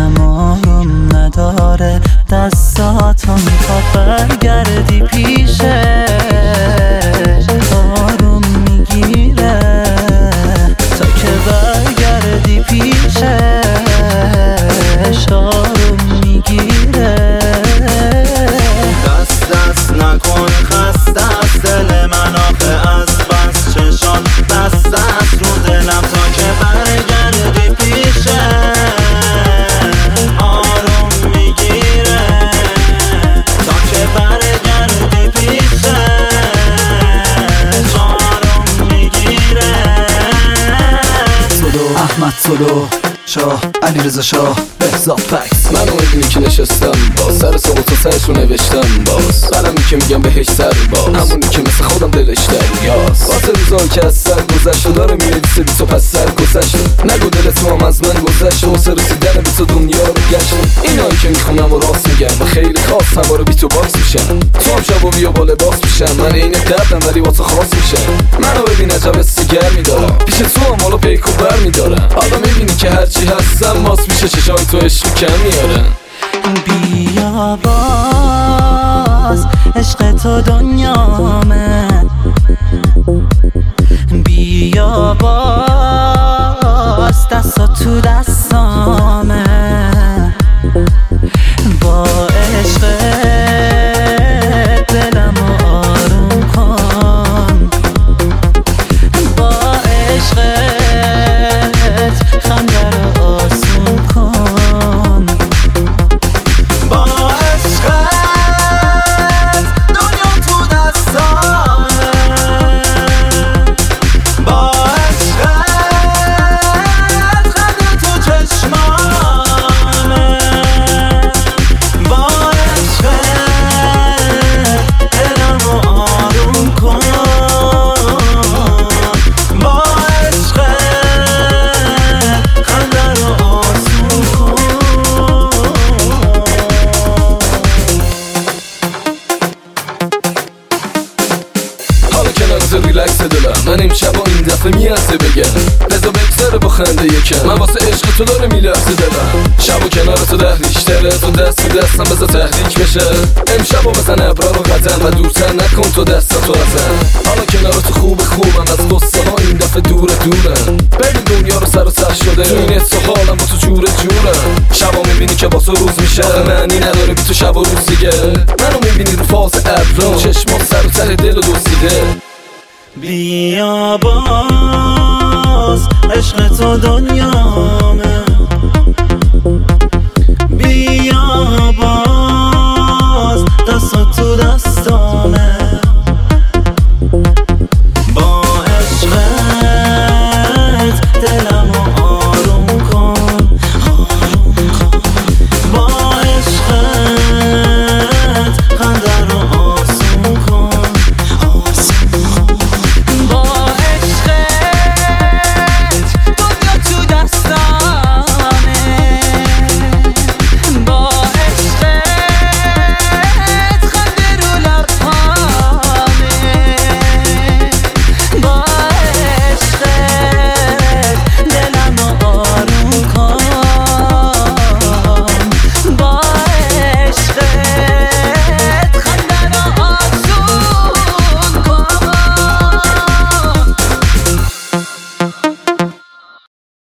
دلم آروم نداره، دستاتو میخواد برگردی پیشه، آروم میگیره تا که برگردی پیشه، آروم میگیره. دست نکن خسته از دل من آخه از بس چشان بسته است رو دلم تا که برگردی پیشه، آروم میگیره تا که برگردی پیشه، آروم میگیره. احمد سلو شاه علیرضا شاه بهزاد فکس. منو میبینی که نشستم با سر صحبت و سرش رو نوشتم، باز قلمی که میگم بهش سر باز، همونی که مثل خودم دلش دریاست، واسه روزایی که از سر گذشت و داره میرسه بیسو پس سر گذشت، نگو دلت هم از من گذشت و واسه رسیدن بیسو دنیا رو گشت. اینایی که میخونم و راست میگم و خیلی خاص هوا رو بیتو باکس میشن، تو هم شب و بیا با لباس میشن، من این دردم ولی واسه خاص میشن. منو ببین عجب سیگر میدارم پیش تو هم حالا پیک و بر میدارم، حالا میبینی که هرچی هستم ماس میشه چشای تو عشق کم میارن. بیا باز عشق تو دنیامه، بیا باز دستا تو دستامه، با عشق دلمو آروم کن، با عشقت خنده رو آسون کن، با عشقت دنیا تو دستامه، با عشقت خنده تو چشمامه، با عشقت دلمو آروم کن، با عشقت خنده رو آسون کن. حالا کنارت ریلکس دلم، من امشب و این دفعه میارزه بگم بذار بگذره با خنده یکم، من واسه عشق تو داره میلرزه دلم، شب و کنارت دهریشتره تو دست تو دستم بذار تحریک بشه، امشب و بزن ابرار و قدم و دورتر نکن تو دستاتو ازم، حالا کنارت خوبم از قصه ها این دفعه دورم، ببین دنیا رو سر و سر شده تو این حس و حالم با تو جورم، شبا میبینی که با تو روز میشه، معنی نداره بی تو شب و روز دیگه، منو میبینی رو فاز ابرام چشمات سر و ته دل و دزدیده. بیا باز عشق تو دنیامه،